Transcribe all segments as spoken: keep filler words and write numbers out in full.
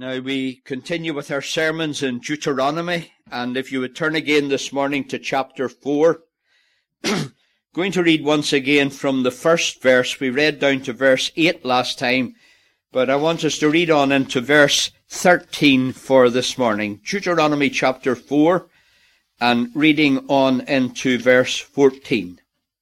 Now we continue with our sermons in Deuteronomy, and if you would turn again this morning to chapter four, going to read once again from the first verse. We read down to verse eight last time, but I want us to read on into verse thirteen for this morning. Deuteronomy chapter four, and reading on into verse fourteen.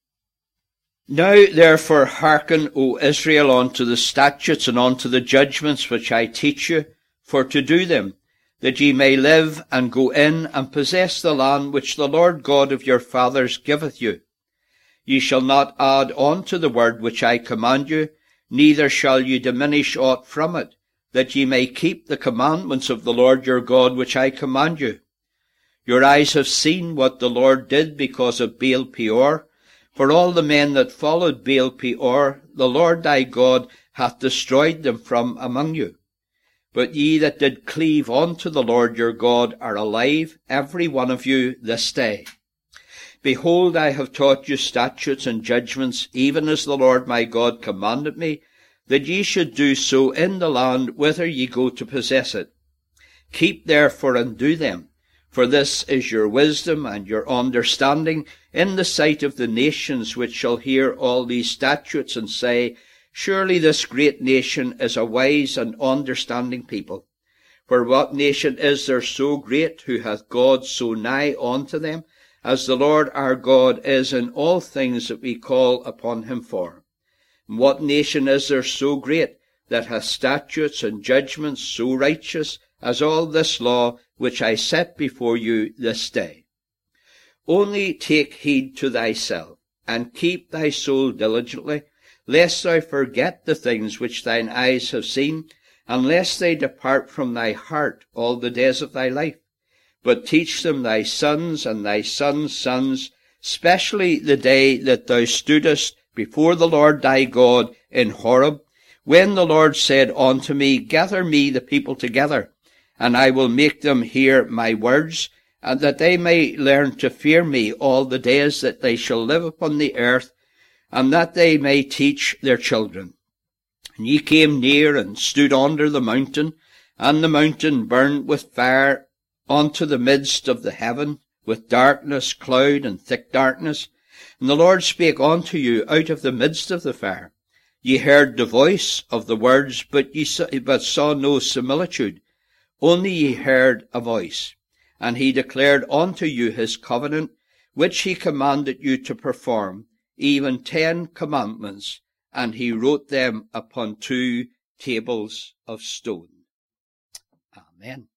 Now therefore hearken, O Israel, unto the statutes and unto the judgments which I teach you, for to do them, that ye may live and go in and possess the land which the Lord God of your fathers giveth you. Ye shall not add on to the word which I command you, neither shall ye diminish aught from it, that ye may keep the commandments of the Lord your God which I command you. Your eyes have seen what the Lord did because of Baal Peor. For all the men that followed Baal Peor, the Lord thy God hath destroyed them from among you. But ye that did cleave unto the Lord your God are alive, every one of you, this day. Behold, I have taught you statutes and judgments, even as the Lord my God commanded me, that ye should do so in the land whither ye go to possess it. Keep therefore and do them, for this is your wisdom and your understanding in the sight of the nations which shall hear all these statutes and say, Surely this great nation is a wise and understanding people. For what nation is there so great, who hath God so nigh unto them, as the Lord our God is in all things that we call upon him for? And what nation is there so great, that hath statutes and judgments so righteous, as all this law which I set before you this day? Only take heed to thyself, and keep thy soul diligently, lest thou forget the things which thine eyes have seen, and lest they depart from thy heart all the days of thy life. But teach them thy sons and thy sons' sons, specially the day that thou stoodest before the Lord thy God in Horeb, when the Lord said unto me, Gather me the people together, and I will make them hear my words, and that they may learn to fear me all the days that they shall live upon the earth, and that they may teach their children. And ye came near and stood under the mountain, and the mountain burned with fire unto the midst of the heaven, with darkness, cloud, and thick darkness. And the Lord spake unto you out of the midst of the fire. Ye heard the voice of the words, but ye saw, but saw no similitude, only ye heard a voice. And he declared unto you his covenant, which he commanded you to perform, even ten commandments, and he wrote them upon two tables of stone. Amen.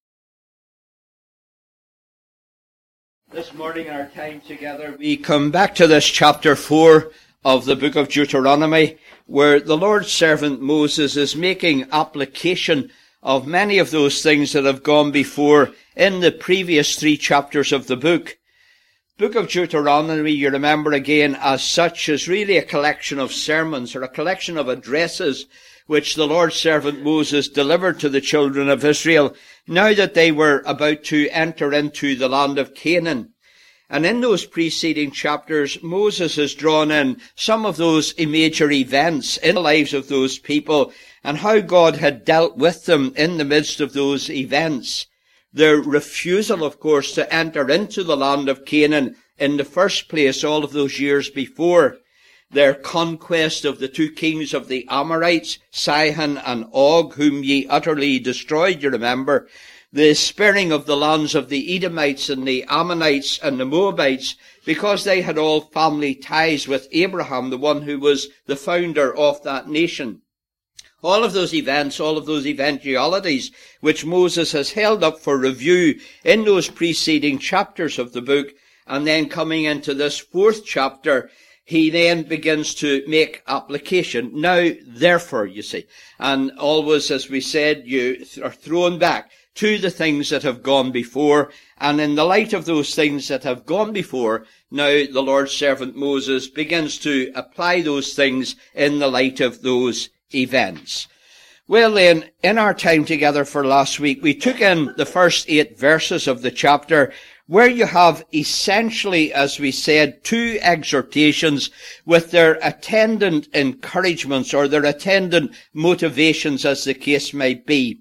This morning, our time together, we come back to this chapter four of the book of Deuteronomy, where the Lord's servant Moses is making application of many of those things that have gone before in the previous three chapters of the book. Book of Deuteronomy, you remember again, as such, is really a collection of sermons or a collection of addresses which the Lord's servant Moses delivered to the children of Israel now that they were about to enter into the land of Canaan. And in those preceding chapters, Moses has drawn in some of those major events in the lives of those people and how God had dealt with them in the midst of those events. Their refusal, of course, to enter into the land of Canaan in the first place all of those years before. Their conquest of the two kings of the Amorites, Sihon and Og, whom ye utterly destroyed, you remember. The sparing of the lands of the Edomites and the Ammonites and the Moabites, because they had all family ties with Abraham, the one who was the founder of that nation. All of those events, all of those eventualities, which Moses has held up for review in those preceding chapters of the book, and then coming into this fourth chapter, he then begins to make application. Now, therefore, you see, and always, as we said, you are thrown back to the things that have gone before, and in the light of those things that have gone before, now the Lord's servant Moses begins to apply those things in the light of those events. Well then, in our time together for last week, we took in the first eight verses of the chapter, where you have essentially, as we said, two exhortations with their attendant encouragements or their attendant motivations, as the case may be.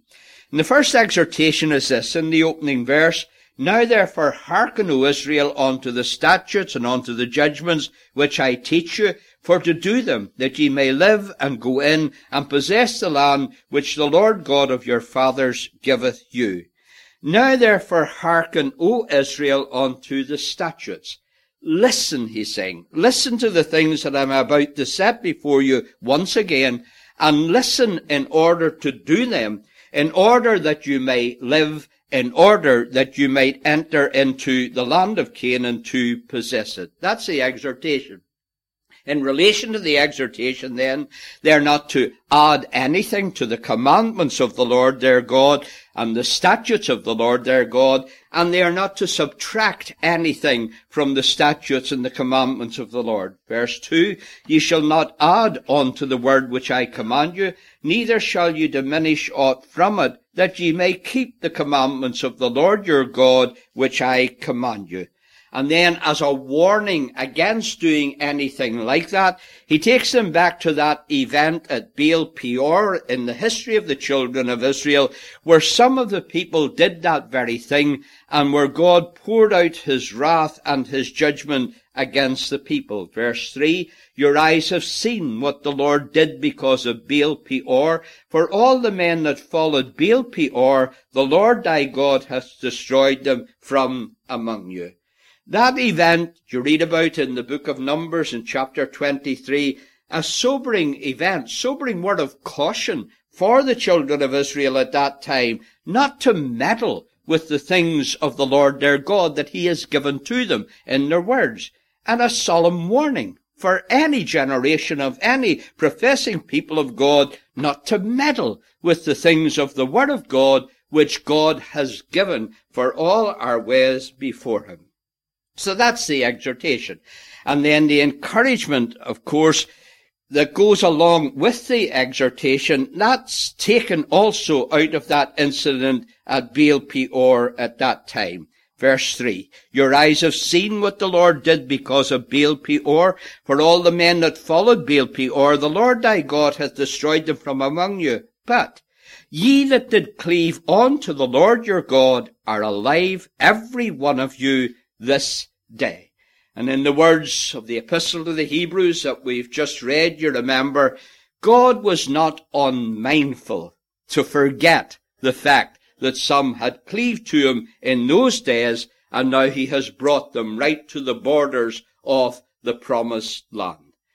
And the first exhortation is this, in the opening verse, Now therefore hearken, O Israel, unto the statutes and unto the judgments which I teach you, for to do them, that ye may live and go in and possess the land which the Lord God of your fathers giveth you. Now therefore hearken, O Israel, unto the statutes. Listen, he's saying, listen to the things that I'm about to set before you once again, and listen in order to do them, in order that you may live, in order that you might enter into the land of Canaan to possess it. That's the exhortation. In relation to the exhortation, then, they're not to add anything to the commandments of the Lord their God and the statutes of the Lord their God, and they are not to subtract anything from the statutes and the commandments of the Lord. Verse two, Ye shall not add unto the word which I command you, neither shall you diminish aught from it, that ye may keep the commandments of the Lord your God which I command you. And then, as a warning against doing anything like that, he takes them back to that event at Baal Peor in the history of the children of Israel, where some of the people did that very thing, and where God poured out his wrath and his judgment against the people. Verse three, Your eyes have seen what the Lord did because of Baal Peor. For all the men that followed Baal Peor, the Lord thy God hath destroyed them from among you. That event you read about in the book of Numbers in chapter twenty-three, a sobering event, sobering word of caution for the children of Israel at that time, not to meddle with the things of the Lord their God that he has given to them in their words, and a solemn warning for any generation of any professing people of God not to meddle with the things of the word of God which God has given for all our ways before him. So that's the exhortation. And then the encouragement, of course, that goes along with the exhortation, that's taken also out of that incident at Baal Peor at that time. Verse three, Your eyes have seen what the Lord did because of Baal Peor. For all the men that followed Baal Peor, the Lord thy God hath destroyed them from among you. But ye that did cleave unto the Lord your God are alive, every one of you, this day. And in the words of the Epistle to the Hebrews that we've just read, you remember, God was not unmindful to forget the fact that some had cleaved to him in those days, and now he has brought them right to the borders of the promised land.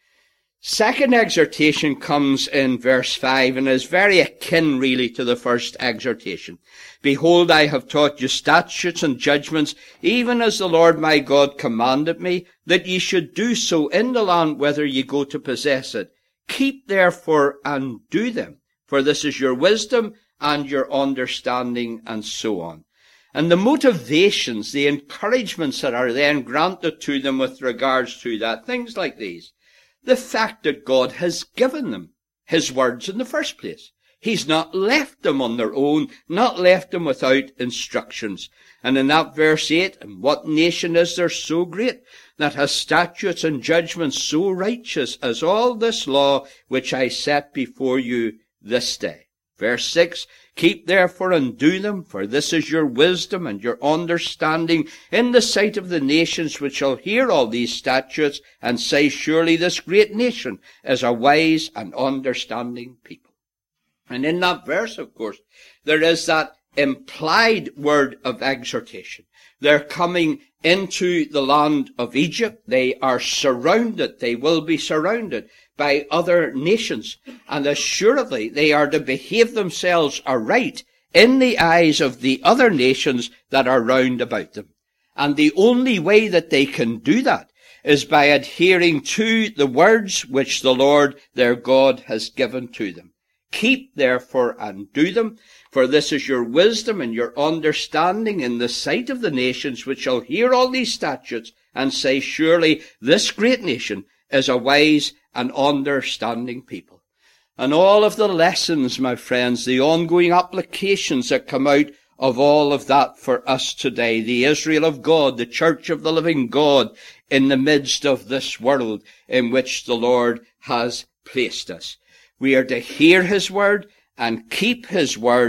Second exhortation comes in verse five and is very akin really to the first exhortation. Behold, I have taught you statutes and judgments, even as the Lord my God commanded me, that ye should do so in the land whither ye go to possess it. Keep therefore and do them, for this is your wisdom and your understanding, and so on. And the motivations, the encouragements that are then granted to them with regards to that, things like these. The fact that God has given them his words in the first place. He's not left them on their own, not left them without instructions. And in that verse eight, and what nation is there so great that has statutes and judgments so righteous as all this law which I set before you this day? Verse six, Keep therefore and do them, for this is your wisdom and your understanding in the sight of the nations which shall hear all these statutes and say, Surely this great nation is a wise and understanding people. And in that verse, of course, there is that implied word of exhortation. They're coming into the land of Egypt. They are surrounded. They will be surrounded by other nations. And assuredly, they are to behave themselves aright in the eyes of the other nations that are round about them. And the only way that they can do that is by adhering to the words which the Lord their God has given to them. Keep therefore and do them, for this is your wisdom and your understanding in the sight of the nations which shall hear all these statutes and say, Surely this great nation is a wise and understanding people. And all of the lessons, my friends, the ongoing applications that come out of all of that for us today, the Israel of God, the church of the living God in the midst of this world in which the Lord has placed us. We are to hear his word and keep his word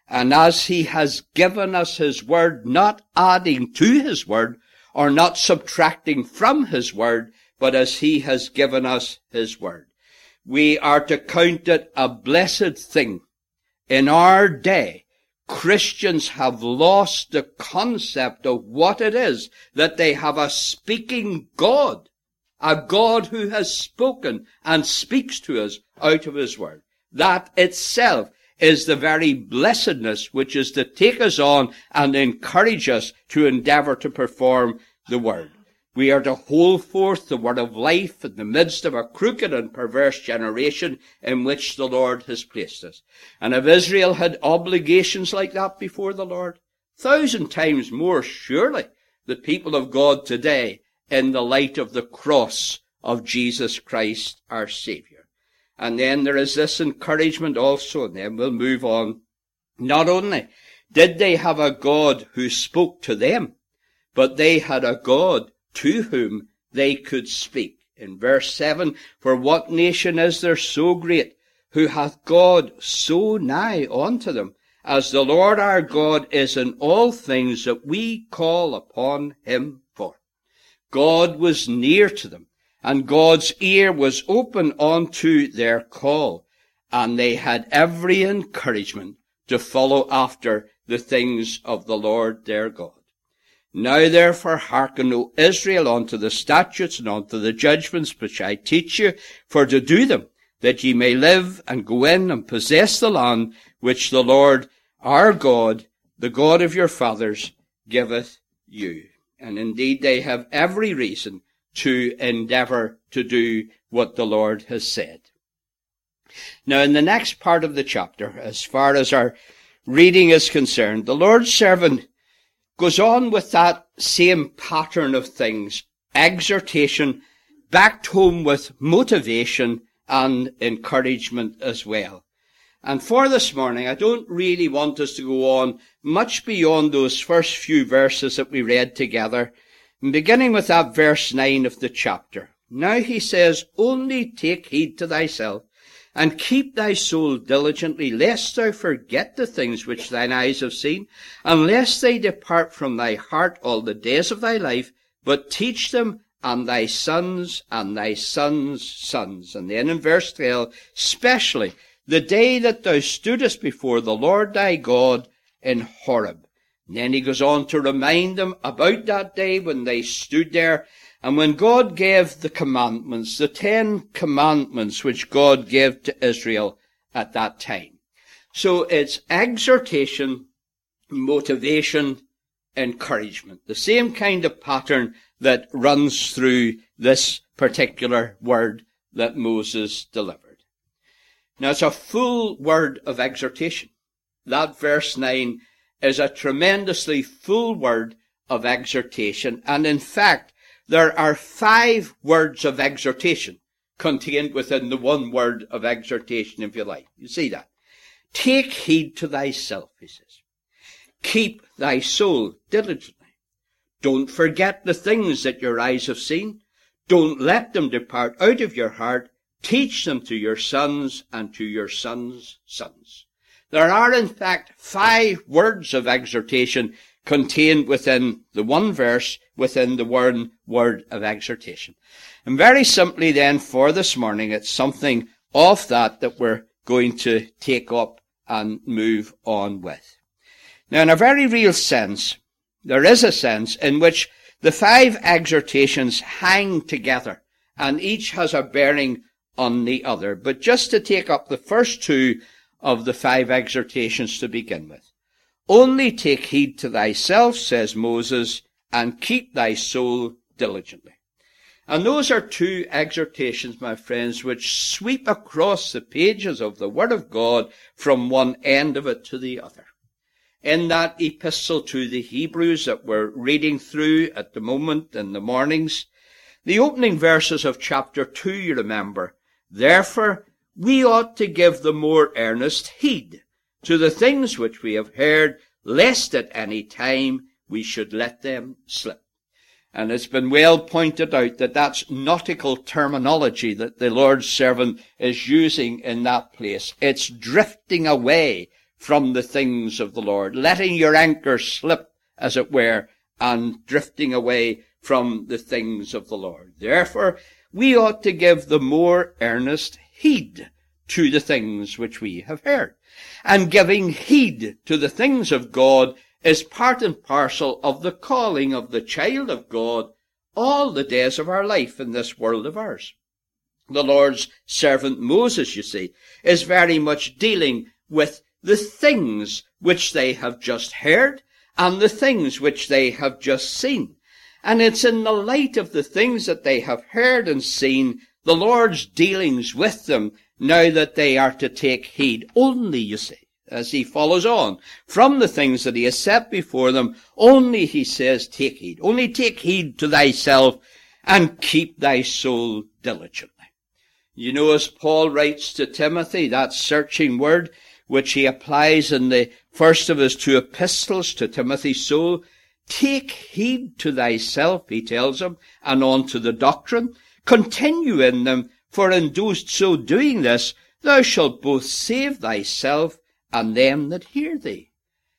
And as he has given us his word, not adding to his word, or not subtracting from his word, but as he has given us his word. We are to count it a blessed thing. In our day, Christians have lost the concept of what it is that they have a speaking God, a God who has spoken and speaks to us out of his word. That itself is the very blessedness which is to take us on and encourage us to endeavour to perform the word. We are to hold forth the word of life in the midst of a crooked and perverse generation in which the Lord has placed us. And if Israel had obligations like that before the Lord, thousand times more surely the people of God today in the light of the cross of Jesus Christ our Saviour. And then there is this encouragement also, and then we'll move on. Not only did they have a God who spoke to them, but they had a God to whom they could speak. In verse seven, for what nation is there so great, who hath God so nigh unto them, as the Lord our God is in all things that we call upon him for? God was near to them, and God's ear was open unto their call, and they had every encouragement to follow after the things of the Lord their God. Now therefore hearken, O Israel, unto the statutes and unto the judgments which I teach you, for to do them, that ye may live and go in and possess the land which the Lord our God, the God of your fathers, giveth you. And indeed they have every reason to endeavour to do what the Lord has said. Now in the next part of the chapter, as far as our reading is concerned, the Lord's servant goes on with that same pattern of things, exhortation, backed home with motivation and encouragement as well. And for this morning, I don't really want us to go on much beyond those first few verses that we read together, beginning with that verse nine of the chapter. Now he says, only take heed to thyself, and keep thy soul diligently, lest thou forget the things which thine eyes have seen, and lest they depart from thy heart all the days of thy life, but teach them and thy sons and thy sons' sons. And then in verse twelve, specially the day that thou stoodest before the Lord thy God in Horeb. And then he goes on to remind them about that day when they stood there, and when God gave the commandments, the Ten Commandments which God gave to Israel at that time. So it's exhortation, motivation, encouragement. The same kind of pattern that runs through this particular word that Moses delivered. Now it's a full word of exhortation. That verse nine is a tremendously full word of exhortation, and in fact, there are five words of exhortation contained within the one word of exhortation, if you like. You see that? Take heed to thyself, he says. Keep thy soul diligently. Don't forget the things that your eyes have seen. Don't let them depart out of your heart. Teach them to your sons and to your sons' sons. There are, in fact, five words of exhortation contained within the one verse, within the one word of exhortation. And very simply then, for this morning, it's something of that that we're going to take up and move on with. Now, in a very real sense, there is a sense in which the five exhortations hang together, and each has a bearing on the other. But just to take up the first two of the five exhortations to begin with. Only take heed to thyself, says Moses, and keep thy soul diligently. And those are two exhortations, my friends, which sweep across the pages of the Word of God from one end of it to the other. In that epistle to the Hebrews that we're reading through at the moment in the mornings, the opening verses of chapter two, you remember, therefore we ought to give the more earnest heed to the things which we have heard, lest at any time we should let them slip. And it's been well pointed out that that's nautical terminology that the Lord's servant is using in that place. It's drifting away from the things of the Lord, letting your anchor slip, as it were, and drifting away from the things of the Lord. Therefore, we ought to give the more earnest heed to the things which we have heard. And giving heed to the things of God is part and parcel of the calling of the child of God all the days of our life in this world of ours. The Lord's servant Moses, you see, is very much dealing with the things which they have just heard and the things which they have just seen. And it's in the light of the things that they have heard and seen, the Lord's dealings with them, now that they are to take heed only, you see, as he follows on from the things that he has set before them. Only, he says, take heed. Only take heed to thyself and keep thy soul diligently. You know, as Paul writes to Timothy, that searching word which he applies in the first of his two epistles to Timothy's soul, take heed to thyself, he tells him, and on to the doctrine. Continue in them, for in so doing this, thou shalt both save thyself and them that hear thee.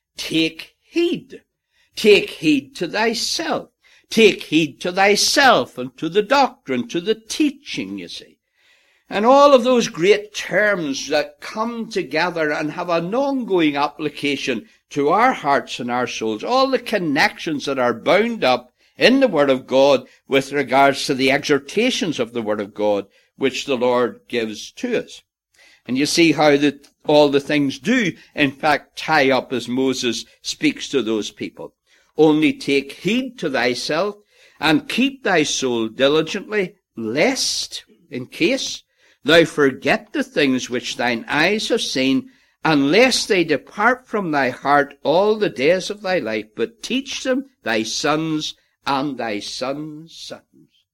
Take heed. Take heed to thyself. Take heed to thyself and to the doctrine, to the teaching, you see. And all of those great terms that come together and have an ongoing application to our hearts and our souls, all the connections that are bound up in the Word of God with regards to the exhortations of the Word of God, which the Lord gives to us. And you see how the, all the things do, in fact, tie up as Moses speaks to those people. Only take heed to thyself, and keep thy soul diligently, lest, in case, thou forget the things which thine eyes have seen, and lest they depart from thy heart all the days of thy life, but teach them thy sons and thy sons' sons.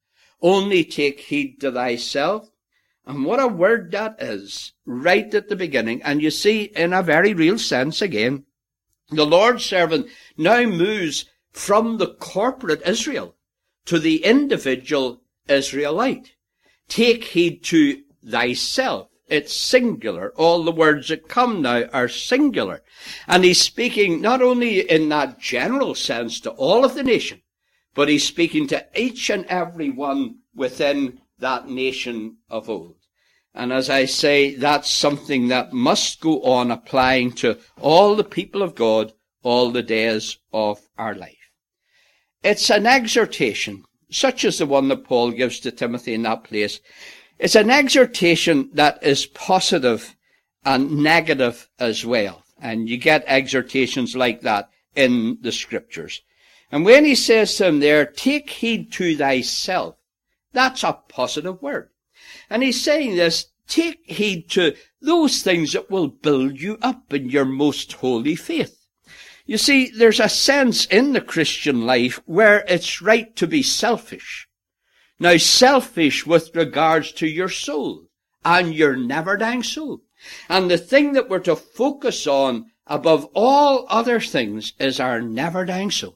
Only take heed to thyself. And what a word that is, right at the beginning. And you see, in a very real sense again, the Lord's servant now moves from the corporate Israel to the individual Israelite. Take heed to thyself. It's singular. All the words that come now are singular. And he's speaking not only in that general sense to all of the nation, but he's speaking to each and every one within that nation of old. And as I say, that's something that must go on applying to all the people of God all the days of our life. It's an exhortation, such as the one that Paul gives to Timothy in that place. It's an exhortation that is positive and negative as well. And you get exhortations like that in the Scriptures. And when he says to him there, take heed to thyself, that's a positive word. And he's saying this, take heed to those things that will build you up in your most holy faith. You see, there's a sense in the Christian life where it's right to be selfish. Now, selfish with regards to your soul and your never-dying soul. And the thing that we're to focus on above all other things is our never-dying soul.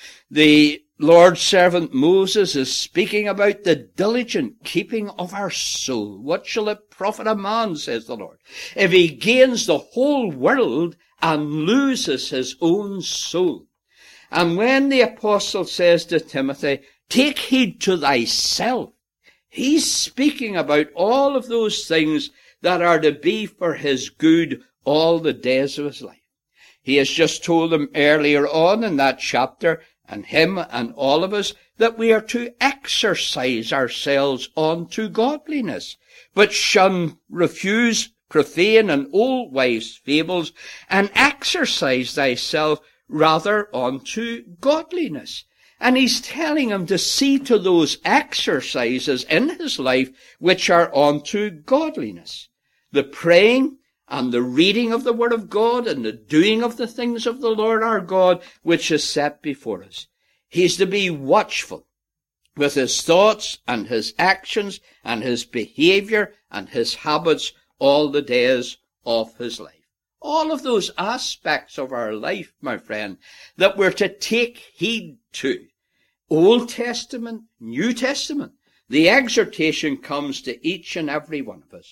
The Lord's servant Moses is speaking about the diligent keeping of our soul. What shall it profit a man, says the Lord, if he gains the whole world and loses his own soul? And when the apostle says to Timothy, take heed to thyself, he's speaking about all of those things that are to be for his good all the days of his life. He has just told them earlier on in that chapter, and him and all of us, that we are to exercise ourselves unto godliness, but shun, refuse profane and old wives' fables, and exercise thyself rather unto godliness. And he's telling him to see to those exercises in his life which are unto godliness. The praying and the reading of the Word of God and the doing of the things of the Lord our God, which is set before us. He's to be watchful with his thoughts and his actions and his behavior and his habits all the days of his life. All of those aspects of our life, my friend, that we're to take heed to. Old Testament, New Testament. The exhortation comes to each and every one of us.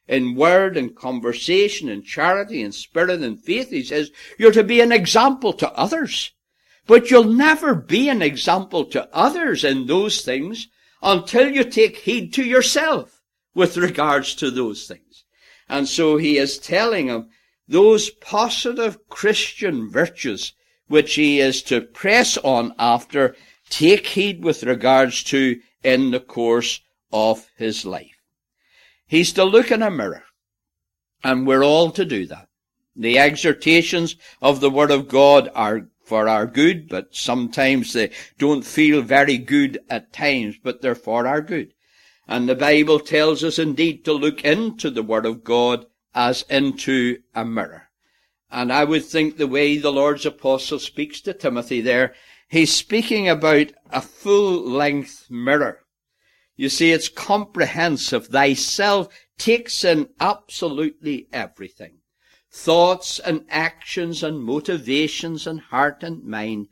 in word and conversation and charity and spirit and faith. He says you're to be an example to others. But you'll never be an example to others in those things until you take heed to yourself with regards to those things. And so he is telling him those positive Christian virtues which he is to press on after, take heed with regards to in the course of his life. He's to look in a mirror, and we're all to do that. The exhortations of the Word of God are for our good, but sometimes they don't feel very good at times, but they're for our good. And the Bible tells us indeed to look into the Word of God as into a mirror. And I would think the way the Lord's apostle speaks to Timothy there, he's speaking about a full-length mirror. You see, it's comprehensive. Thyself takes in absolutely everything. Thoughts and actions and motivations and heart and mind.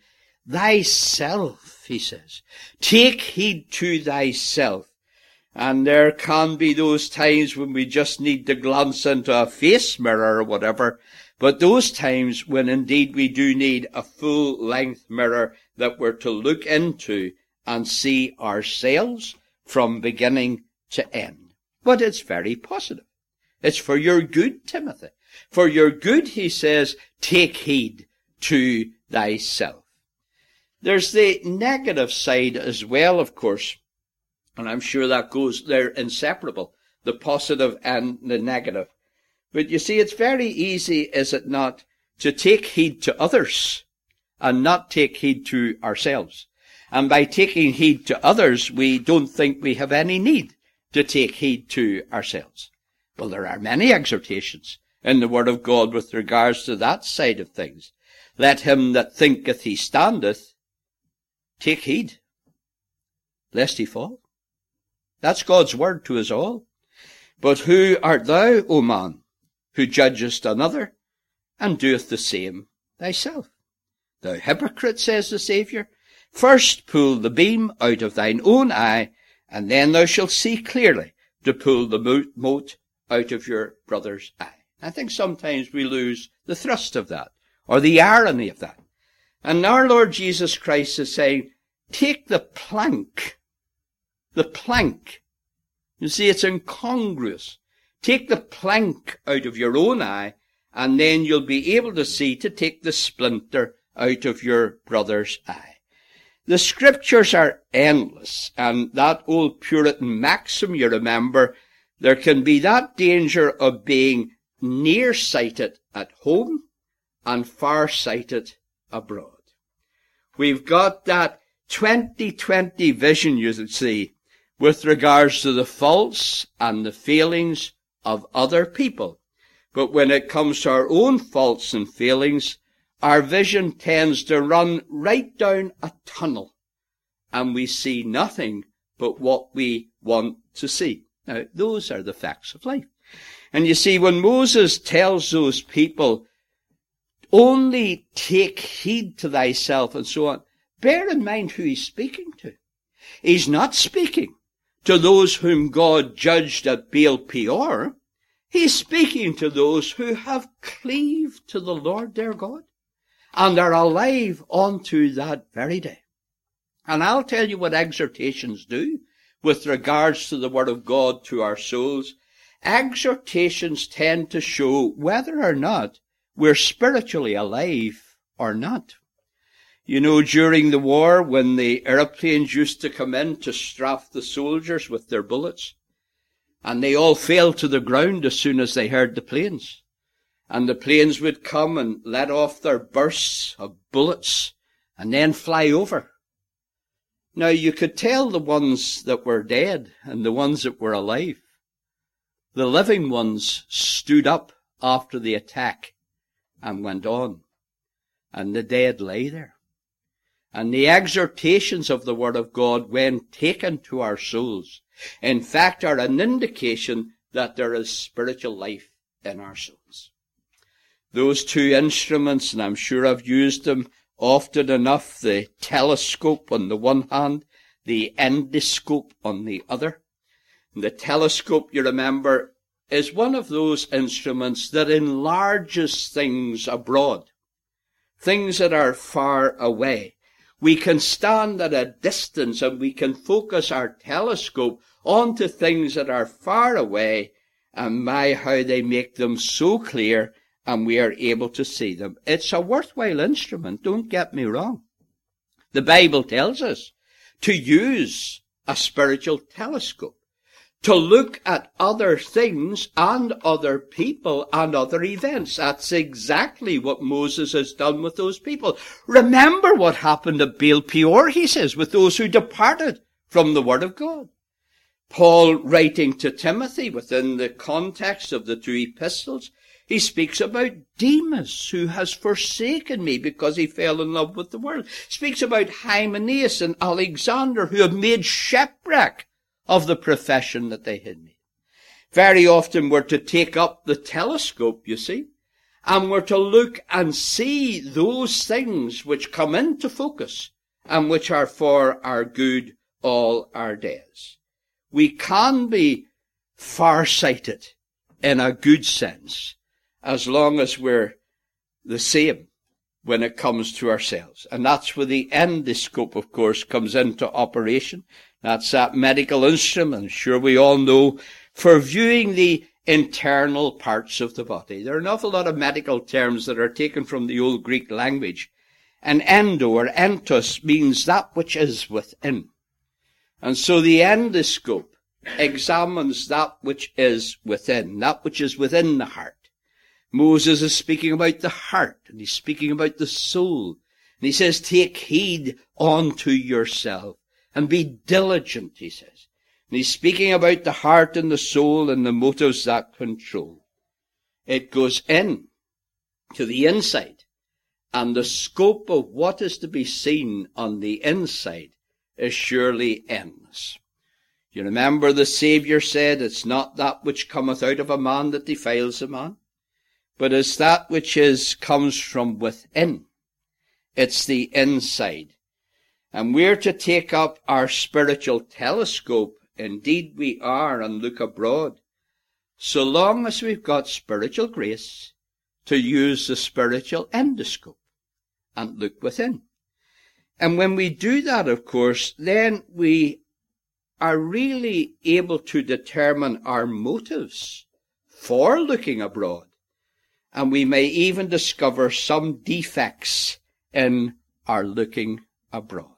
Thyself, he says. Take heed to thyself. And there can be those times when we just need to glance into a face mirror or whatever. But those times when indeed we do need a full-length mirror that we're to look into and see ourselves from beginning to end. But it's very positive. It's for your good, Timothy. For your good, he says, take heed to thyself. There's the negative side as well, of course. And I'm sure that goes, they're inseparable, the positive and the negative. But you see, it's very easy, is it not, to take heed to others and not take heed to ourselves. And by taking heed to others, we don't think we have any need to take heed to ourselves. Well, there are many exhortations in the Word of God with regards to that side of things. Let him that thinketh he standeth take heed, lest he fall. That's God's word to us all. But who art thou, O man, who judgest another, and doeth the same thyself? Thou hypocrite, says the Saviour, first pull the beam out of thine own eye, and then thou shalt see clearly to pull the mote out of your brother's eye. I think sometimes we lose the thrust of that, or the irony of that. And our Lord Jesus Christ is saying, take the plank, the plank. You see, it's incongruous. Take the plank out of your own eye, and then you'll be able to see to take the splinter out of your brother's eye. The scriptures are endless, and that old Puritan maxim, you remember, there can be that danger of being nearsighted at home and farsighted abroad. We've got that twenty twenty vision, you see, with regards to the faults and the failings of other people. But when it comes to our own faults and failings, our vision tends to run right down a tunnel, and we see nothing but what we want to see. Now, those are the facts of life. And you see, when Moses tells those people, only take heed to thyself and so on, bear in mind who he's speaking to. He's not speaking to those whom God judged at Baal Peor. He's speaking to those who have cleaved to the Lord their God and are alive unto that very day. And I'll tell you what exhortations do with regards to the Word of God to our souls. Exhortations tend to show whether or not we're spiritually alive or not. You know, during the war, when the airplanes used to come in to strafe the soldiers with their bullets, and they all fell to the ground as soon as they heard the planes. And the planes would come and let off their bursts of bullets and then fly over. Now, you could tell the ones that were dead and the ones that were alive. The living ones stood up after the attack and went on, and the dead lay there. And the exhortations of the Word of God, when taken to our souls, in fact, are an indication that there is spiritual life in our souls. Those two instruments, and I'm sure I've used them often enough, the telescope on the one hand, the endoscope on the other. The telescope, you remember, is one of those instruments that enlarges things abroad, things that are far away. We can stand at a distance and we can focus our telescope onto things that are far away, and my, how they make them so clear, and we are able to see them. It's a worthwhile instrument, don't get me wrong. The Bible tells us to use a spiritual telescope, to look at other things and other people and other events. That's exactly what Moses has done with those people. Remember what happened at Baal Peor, he says, with those who departed from the Word of God. Paul, writing to Timothy within the context of the two epistles, he speaks about Demas, who has forsaken me because he fell in love with the world. Speaks about Hymenaeus and Alexander, who have made shipwreck of the profession that they had made. Very often we're to take up the telescope, you see, and we're to look and see those things which come into focus and which are for our good all our days. We can be far-sighted in a good sense, as long as we're the same when it comes to ourselves. And that's where the endoscope, of course, comes into operation. That's that medical instrument, sure we all know, for viewing the internal parts of the body. There are an awful lot of medical terms that are taken from the old Greek language. And endo or entos means that which is within. And so the endoscope examines that which is within, that which is within the heart. Moses is speaking about the heart, and he's speaking about the soul. And he says, take heed unto yourself, and be diligent, he says. And he's speaking about the heart and the soul and the motives that control. It goes in to the inside, and the scope of what is to be seen on the inside is surely endless. You remember the Saviour said, it's not that which cometh out of a man that defiles a man, but it's that which is comes from within. It's the inside. And we're to take up our spiritual telescope. Indeed we are, and look abroad. So long as we've got spiritual grace to use the spiritual endoscope and look within. And when we do that, of course, then we are really able to determine our motives for looking abroad. And we may even discover some defects in our looking abroad.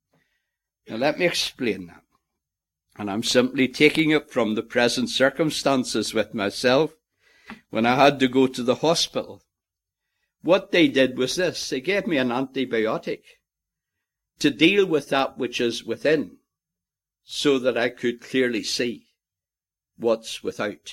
Now let me explain that. And I'm simply taking it from the present circumstances with myself when I had to go to the hospital. What they did was this. They gave me an antibiotic to deal with that which is within, so that I could clearly see what's without.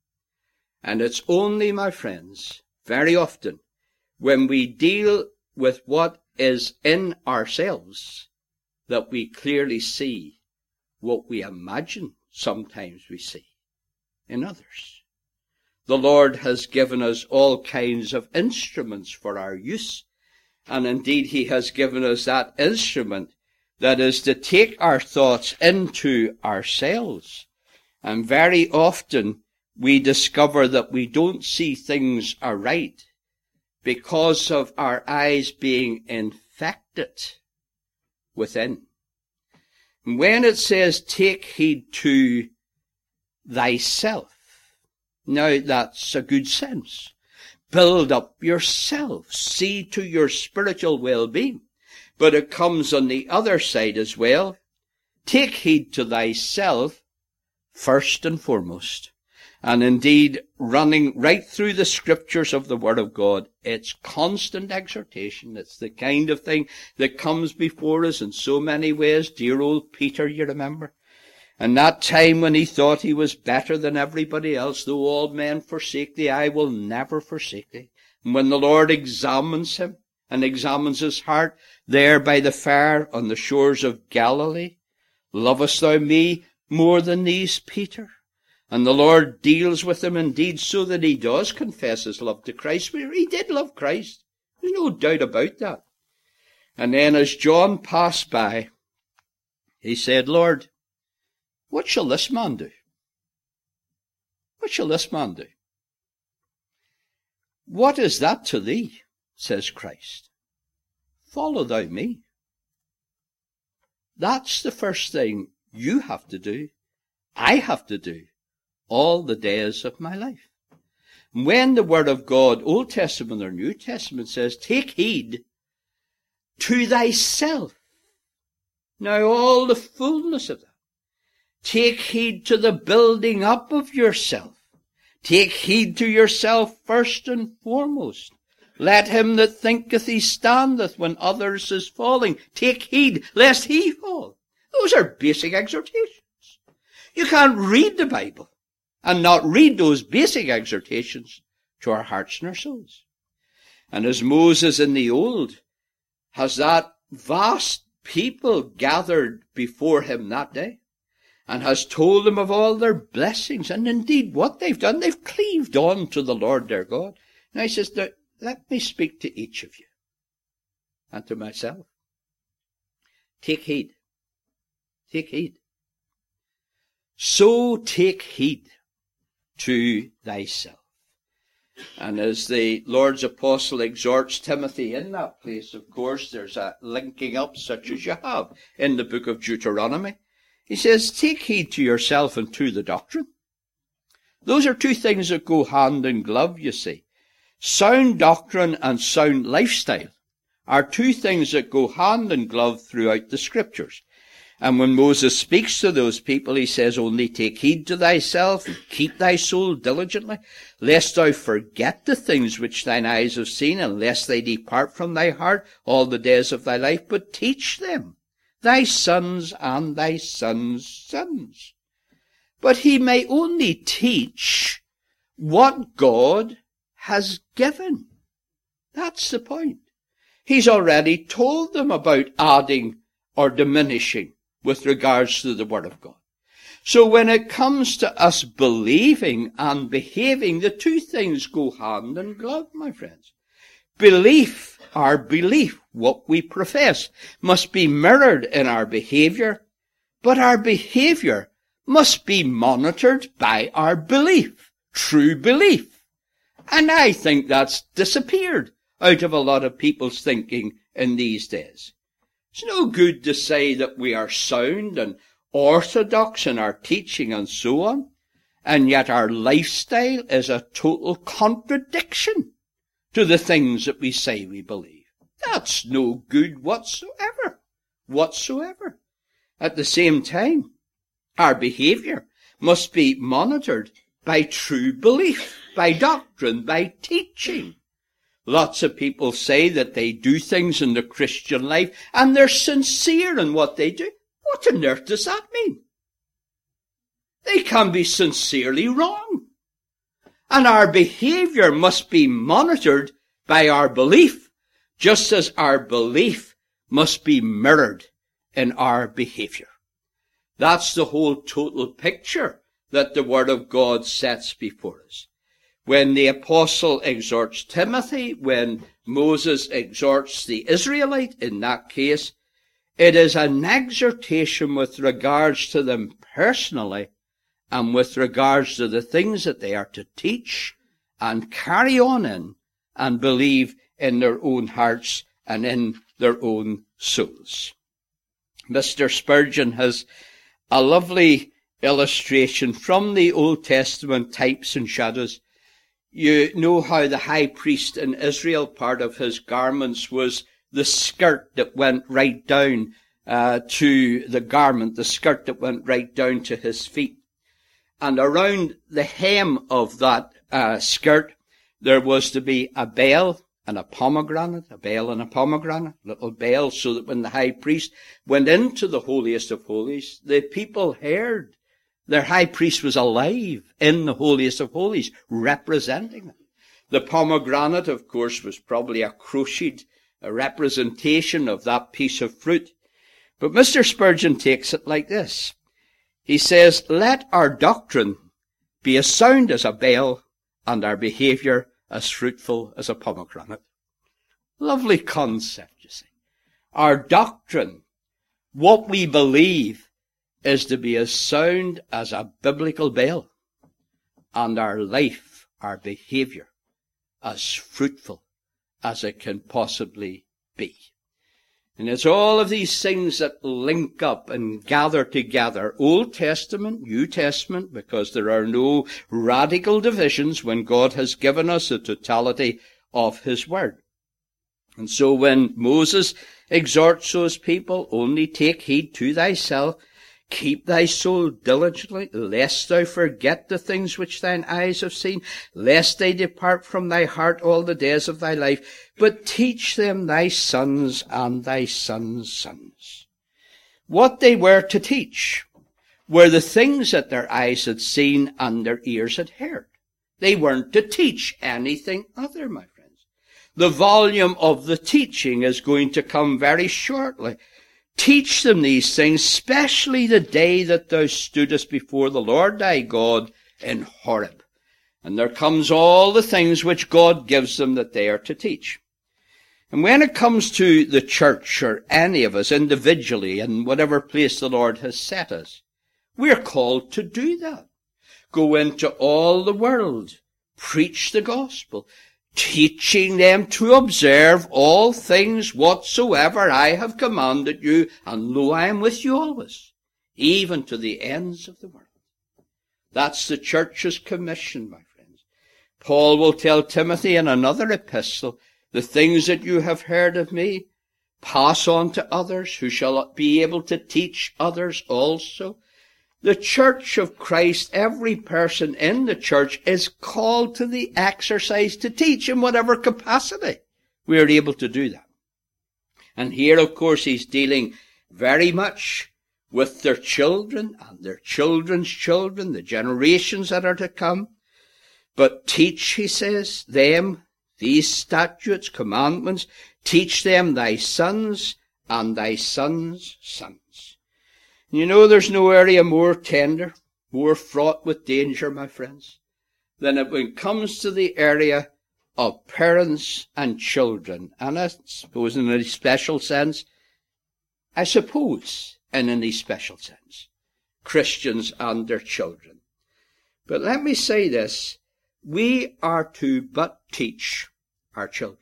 And it's only, my friends, very often, when we deal with what is in ourselves, that we clearly see what we imagine sometimes we see in others. The Lord has given us all kinds of instruments for our use, and indeed he has given us that instrument that is to take our thoughts into ourselves. And very often we discover that we don't see things aright because of our eyes being infected within. And when it says, take heed to thyself, now that's a good sense. Build up yourself. See to your spiritual well-being. But it comes on the other side as well. Take heed to thyself first and foremost. And indeed, running right through the scriptures of the Word of God, it's constant exhortation. It's the kind of thing that comes before us in so many ways. Dear old Peter, you remember? And that time when he thought he was better than everybody else, though all men forsake thee, I will never forsake thee. And when the Lord examines him and examines his heart there by the fire on the shores of Galilee, lovest thou me more than these, Peter? And the Lord deals with him indeed so that he does confess his love to Christ. He did love Christ. There's no doubt about that. And then as John passed by, he said, Lord, what shall this man do? What shall this man do? What is that to thee, says Christ? Follow thou me. That's the first thing you have to do, I have to do, all the days of my life. When the Word of God, Old Testament or New Testament, says, take heed to thyself. Now all the fullness of that. Take heed to the building up of yourself. Take heed to yourself first and foremost. Let him that thinketh he standeth when others is falling. Take heed lest he fall. Those are basic exhortations. You can't read the Bible and not read those basic exhortations to our hearts and our souls. And as Moses in the Old has that vast people gathered before him that day, and has told them of all their blessings, and indeed what they've done, they've cleaved on to the Lord their God. And he says, let me speak to each of you, and to myself. Take heed. Take heed. So take heed to thyself. And as the Lord's apostle exhorts Timothy in that place, of course, there's a linking up such as you have in the book of Deuteronomy. He says, take heed to yourself and to the doctrine. Those are two things that go hand in glove, you see. Sound doctrine and sound lifestyle are two things that go hand in glove throughout the Scriptures. And when Moses speaks to those people, he says, only take heed to thyself, and keep thy soul diligently, lest thou forget the things which thine eyes have seen, and lest they depart from thy heart all the days of thy life, but teach them, thy sons and thy sons' sons. But he may only teach what God has given. That's the point. He's already told them about adding or diminishing with regards to the Word of God. So when it comes to us believing and behaving, the two things go hand in glove, my friends. Belief, our belief, what we profess, must be mirrored in our behavior, but our behavior must be monitored by our belief, true belief. And I think that's disappeared out of a lot of people's thinking in these days. It's no good to say that we are sound and orthodox in our teaching and so on, and yet our lifestyle is a total contradiction to the things that we say we believe. That's no good whatsoever, whatsoever. At the same time, our behavior must be monitored by true belief, by doctrine, by teaching. Lots of people say that they do things in the Christian life and they're sincere in what they do. What on earth does that mean? They can be sincerely wrong. And our behavior must be monitored by our belief, just as our belief must be mirrored in our behavior. That's the whole total picture that the Word of God sets before us. When the apostle exhorts Timothy, when Moses exhorts the Israelite, in that case, it is an exhortation with regards to them personally and with regards to the things that they are to teach and carry on in and believe in their own hearts and in their own souls. Mister Spurgeon has a lovely illustration from the Old Testament, Types and Shadows. You know how the high priest in Israel, part of his garments was the skirt that went right down uh, to the garment, the skirt that went right down to his feet. And around the hem of that uh, skirt, there was to be a bell and a pomegranate, a bell and a pomegranate, little bell, so that when the high priest went into the holiest of holies, the people heard their high priest was alive in the holiest of holies, representing them. The pomegranate, of course, was probably a crocheted a representation of that piece of fruit. But Mister Spurgeon takes it like this. He says, let our doctrine be as sound as a bell and our behavior as fruitful as a pomegranate. Lovely concept, you see. Our doctrine, what we believe, is to be as sound as a biblical bell and our life, our behavior, as fruitful as it can possibly be. And it's all of these things that link up and gather together, Old Testament, New Testament, because there are no radical divisions when God has given us the totality of his word. And so when Moses exhorts those people, only take heed to thyself, keep thy soul diligently, lest thou forget the things which thine eyes have seen, lest they depart from thy heart all the days of thy life, but teach them thy sons and thy sons' sons. What they were to teach were the things that their eyes had seen and their ears had heard. They weren't to teach anything other, my friends. The volume of the teaching is going to come very shortly. Teach them these things, especially the day that thou stoodest before the Lord thy God in Horeb. And there comes all the things which God gives them that they are to teach. And when it comes to the church, or any of us individually, in whatever place the Lord has set us, we're called to do that. Go into all the world, preach the gospel, teaching them to observe all things whatsoever I have commanded you, and lo, I am with you always, even to the ends of the world. That's the church's commission, my friends. Paul will tell Timothy in another epistle, the things that you have heard of me, pass on to others, who shall be able to teach others also. The church of Christ, every person in the church is called to the exercise to teach in whatever capacity we are able to do that. And here, of course, he's dealing very much with their children and their children's children, the generations that are to come. But teach, he says, them these statutes, commandments, teach them thy sons and thy sons' sons. You know, there's no area more tender, more fraught with danger, my friends, than it when it comes to the area of parents and children. And I suppose in a special sense, I suppose in any special sense, Christians and their children. But let me say this, we are to but teach our children.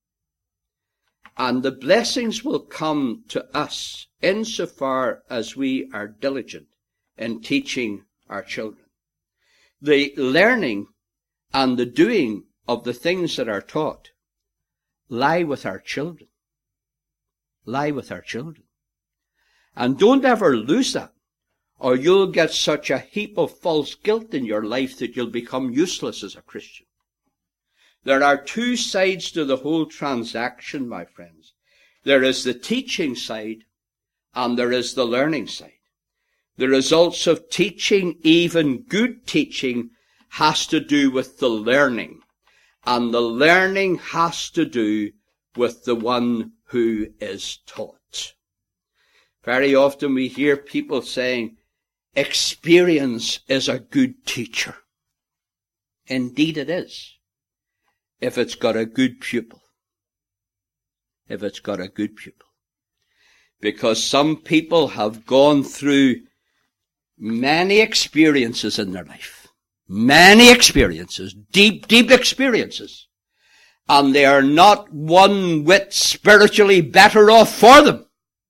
And the blessings will come to us insofar as we are diligent in teaching our children. The learning and the doing of the things that are taught lie with our children. Lie with our children. And don't ever lose that, or you'll get such a heap of false guilt in your life that you'll become useless as a Christian. There are two sides to the whole transaction, my friends. There is the teaching side and there is the learning side. The results of teaching, even good teaching, has to do with the learning. And the learning has to do with the one who is taught. Very often we hear people saying, experience is a good teacher. Indeed it is. If it's got a good pupil. If it's got a good pupil. Because some people have gone through many experiences in their life. Many experiences. Deep, deep experiences. And they are not one whit spiritually better off for them.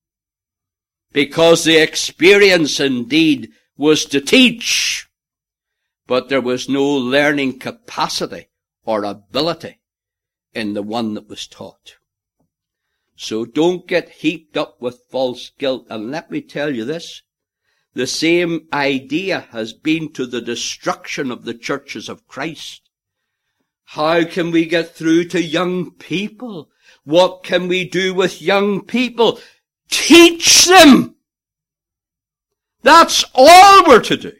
Because the experience indeed was to teach. But there was no learning capacity or ability in the one that was taught. So don't get heaped up with false guilt. And let me tell you this, the same idea has been to the destruction of the churches of Christ. How can we get through to young people? What can we do with young people? Teach them! That's all we're to do.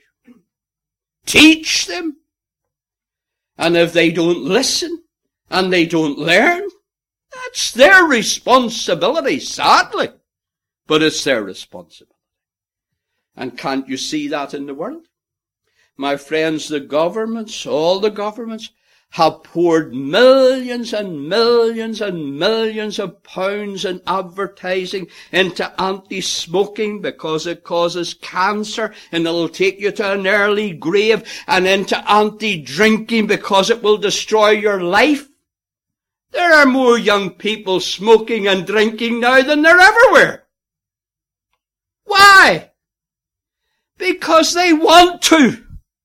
Teach them. And if they don't listen, and they don't learn, that's their responsibility, sadly. But it's their responsibility. And can't you see that in the world? My friends, the governments, all the governments, have poured millions and millions and millions of pounds in advertising into anti-smoking because it causes cancer and it'll take you to an early grave, and into anti-drinking because it will destroy your life. There are more young people smoking and drinking now than there ever were. Why? Because they want to.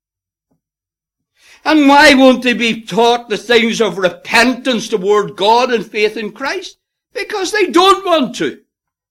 And why won't they be taught the things of repentance toward God and faith in Christ? Because they don't want to.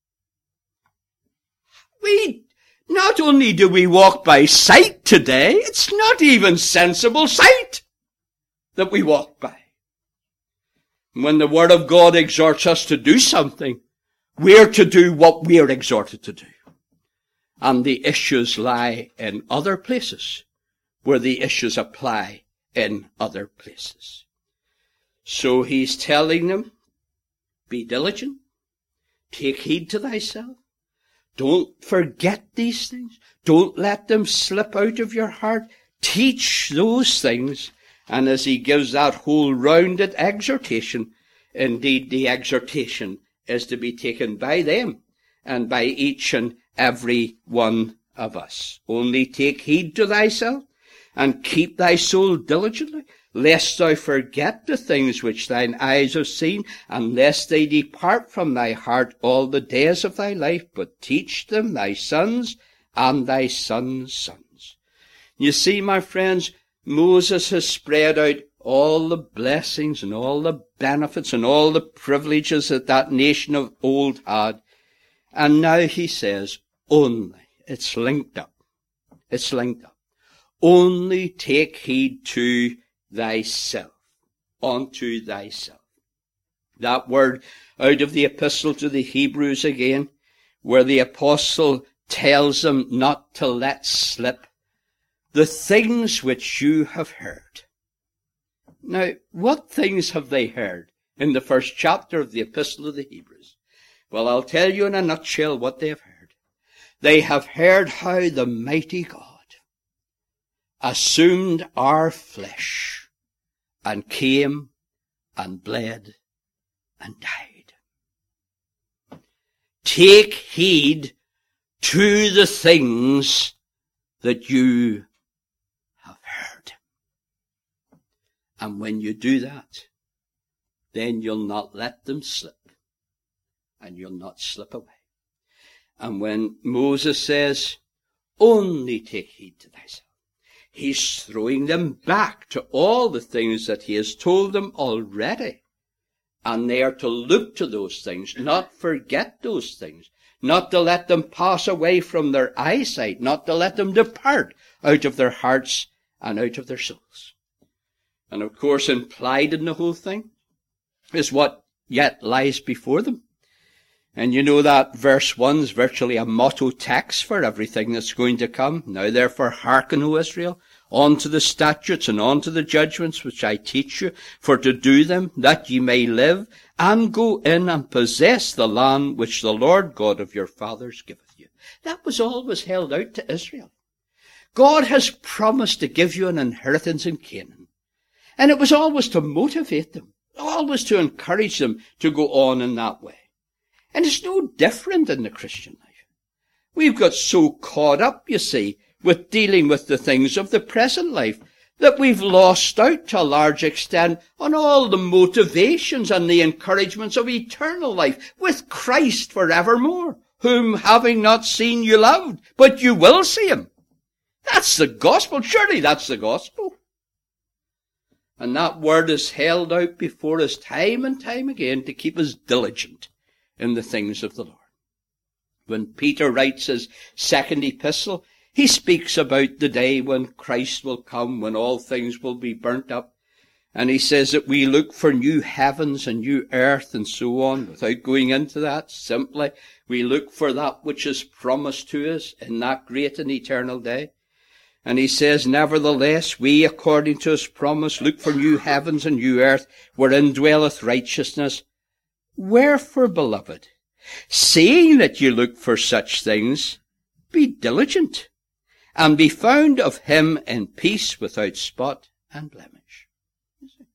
We, not only do we walk by sight today, it's not even sensible sight that we walk by. When the Word of God exhorts us to do something, we're to do what we're exhorted to do. And the issues lie in other places, where the issues apply in other places. So he's telling them, be diligent, take heed to thyself, don't forget these things, don't let them slip out of your heart, teach those things. And as he gives that whole rounded exhortation, indeed the exhortation is to be taken by them and by each and every one of us. Only take heed to thyself, and keep thy soul diligently, lest thou forget the things which thine eyes have seen, and lest they depart from thy heart all the days of thy life, but teach them thy sons and thy sons' sons. You see, my friends, Moses has spread out all the blessings and all the benefits and all the privileges that that nation of old had. And now he says, only, it's linked up. It's linked up. Only take heed to thyself, unto thyself. That word out of the epistle to the Hebrews again, where the apostle tells them not to let slip the things which you have heard. Now, what things have they heard in the first chapter of the epistle to the Hebrews? Well, I'll tell you in a nutshell what they have heard. They have heard how the mighty God assumed our flesh and came and bled and died. Take heed to the things that you have heard. And when you do that, then you'll not let them slip, and you'll not slip away. And when Moses says, only take heed to thyself, he's throwing them back to all the things that he has told them already. And they are to look to those things, not forget those things, not to let them pass away from their eyesight, not to let them depart out of their hearts and out of their souls. And of course, implied in the whole thing is what yet lies before them. And you know that verse one is virtually a motto text for everything that's going to come. Now therefore hearken, O Israel, unto the statutes and unto the judgments which I teach you, for to do them, that ye may live, and go in and possess the land which the Lord God of your fathers giveth you. That was always held out to Israel. God has promised to give you an inheritance in Canaan. And it was always to motivate them, always to encourage them to go on in that way. And it's no different in the Christian life. We've got so caught up, you see, with dealing with the things of the present life that we've lost out to a large extent on all the motivations and the encouragements of eternal life with Christ forevermore, whom having not seen you loved, but you will see him. That's the gospel. Surely that's the gospel. And that word is held out before us time and time again to keep us diligent in the things of the Lord. When Peter writes his second epistle, he speaks about the day when Christ will come, when all things will be burnt up. And he says that we look for new heavens and new earth and so on. Without going into that, simply, we look for that which is promised to us in that great and eternal day. And he says, nevertheless, we, according to his promise, look for new heavens and new earth, wherein dwelleth righteousness. Wherefore, beloved, seeing that you look for such things, be diligent, and be found of him in peace, without spot and blemish.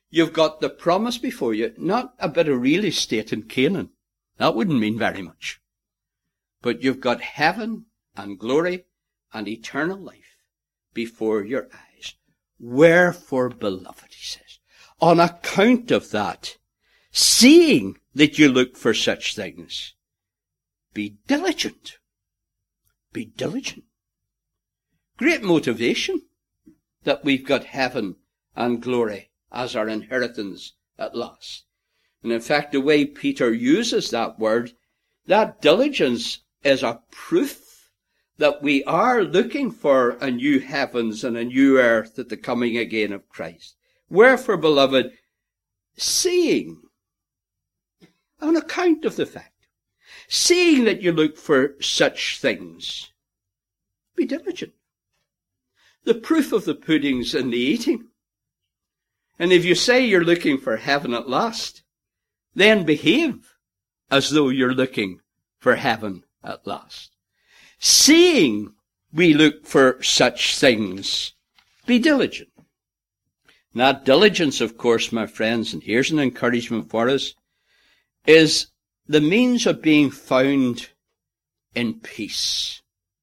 You've got the promise before you, not a bit of real estate in Canaan. That wouldn't mean very much. But you've got heaven and glory and eternal life before your eyes. Wherefore, beloved, he says, on account of that, seeing that you look for such things, be diligent. Be diligent. Great motivation that we've got heaven and glory as our inheritance at last. And in fact, the way Peter uses that word, that diligence is a proof that we are looking for a new heavens and a new earth at the coming again of Christ. Wherefore, beloved, seeing, on account of the fact, seeing that you look for such things, be diligent. The proof of the pudding's in the eating. And if you say you're looking for heaven at last, then behave as though you're looking for heaven at last. Seeing we look for such things, be diligent. And that diligence, of course, my friends, and here's an encouragement for us, is the means of being found in peace.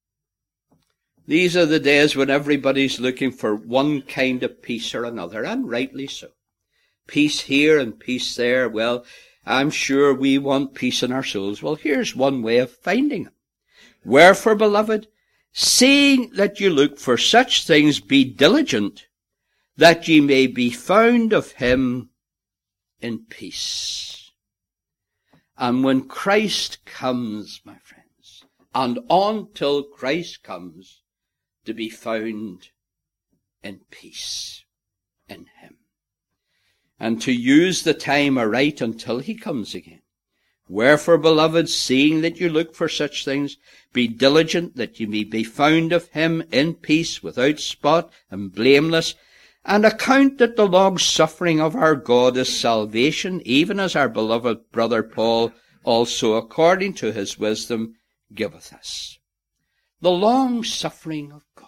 These are the days when everybody's looking for one kind of peace or another, and rightly so. Peace here and peace there. Well, I'm sure we want peace in our souls. Well, here's one way of finding it. Wherefore, beloved, seeing that you look for such things, be diligent, that ye may be found of him in peace. And when Christ comes, my friends, and until Christ comes, to be found in peace in him. And to use the time aright until he comes again. Wherefore, beloved, seeing that you look for such things, be diligent that you may be found of him in peace, without spot and blameless, and account that the long suffering of our God is salvation, even as our beloved brother Paul also, according to his wisdom, giveth us. The long suffering of God.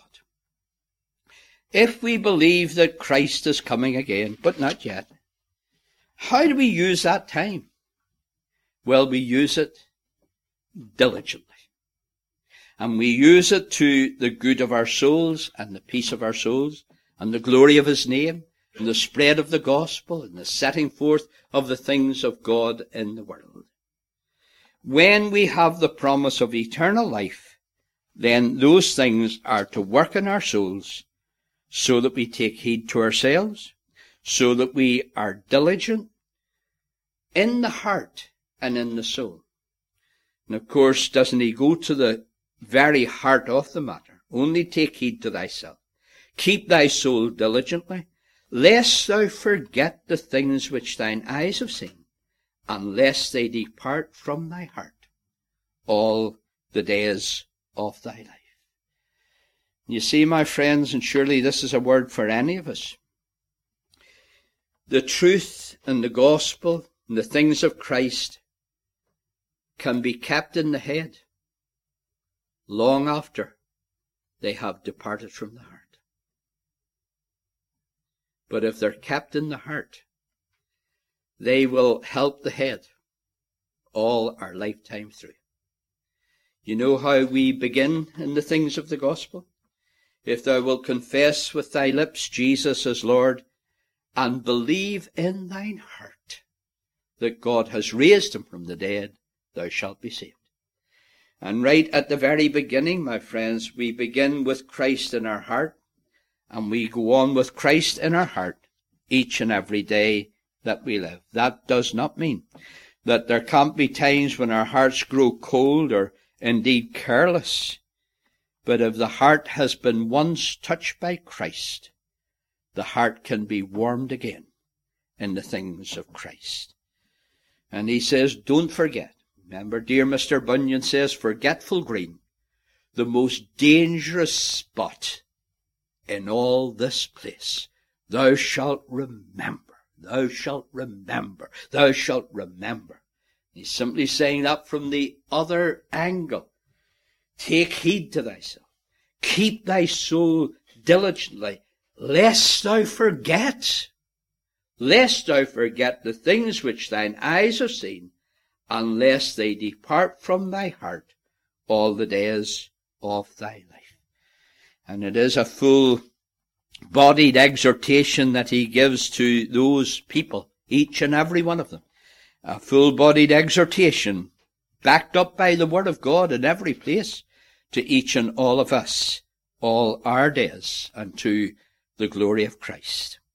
If we believe that Christ is coming again, but not yet, how do we use that time? Well, we use it diligently. And we use it to the good of our souls and the peace of our souls and the glory of his name and the spread of the gospel and the setting forth of the things of God in the world. When we have the promise of eternal life, then those things are to work in our souls so that we take heed to ourselves, so that we are diligent in the heart and in the soul. And of course, doesn't he go to the very heart of the matter? Only take heed to thyself. Keep thy soul diligently, lest thou forget the things which thine eyes have seen, and lest they depart from thy heart all the days of thy life. You see, my friends, and surely this is a word for any of us, the truth and the gospel and the things of Christ can be kept in the head long after they have departed from the heart. But if they're kept in the heart, they will help the head all our lifetime through. You know how we begin in the things of the gospel? If thou wilt confess with thy lips Jesus as Lord, and believe in thine heart that God has raised him from the dead, thou shalt be saved. And right at the very beginning, my friends, we begin with Christ in our heart, and we go on with Christ in our heart each and every day that we live. That does not mean that there can't be times when our hearts grow cold or indeed careless. But if the heart has been once touched by Christ, the heart can be warmed again in the things of Christ. And he says, don't forget. Remember, dear Mister Bunyan says, Forgetful Green, the most dangerous spot in all this place. Thou shalt remember, thou shalt remember, thou shalt remember. He's simply saying that from the other angle. Take heed to thyself. Keep thy soul diligently, lest thou forget lest thou forget the things which thine eyes have seen, and lest they depart from thy heart all the days of thy life. And it is a full-bodied exhortation that he gives to those people, each and every one of them. A full-bodied exhortation, backed up by the Word of God in every place, to each and all of us, all our days, and to the glory of Christ.